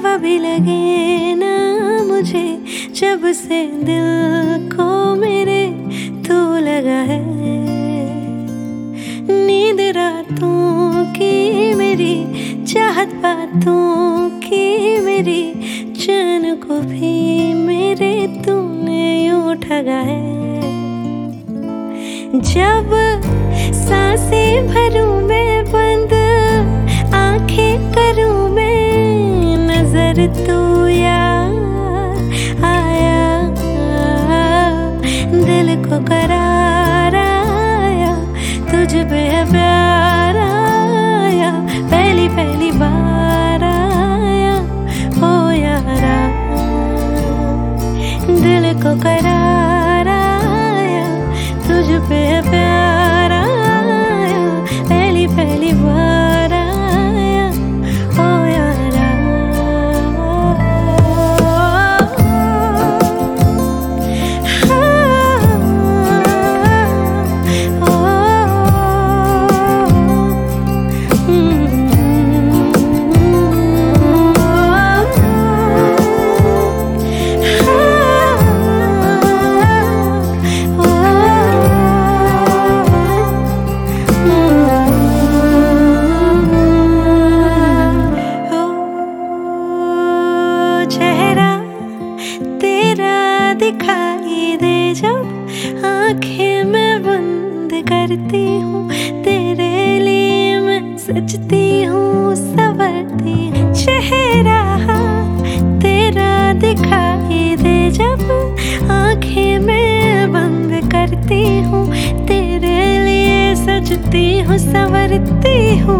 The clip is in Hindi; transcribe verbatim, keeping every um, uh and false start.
दफा भी लगे ना मुझे, जब से दिल को मेरे तू लगा है। नींद रातों की मेरी, चाहत बातों की मेरी, चैन को भी मेरे तूने यूं ठगा है। जब सांसें भरूं मैं बंद, आंखें करूं मैं, नजर तू यार आया, दिल को करार आया, तुझ पे प्यार आया, पहली पहली बार आया हो यारा। दिल को करार आया, तुझ पे प्यार आया, पहली पहली बार आया हो यारा। दिखाई दे जब आंखें मैं बंद करती हूँ, तेरे लिए मैं सजती हूँ, संवरती हूँ। चेहरा तेरा दिखाई दे जब आंखें मैं बंद करती हूँ, तेरे लिए सजती हूँ, संवरती हूँ।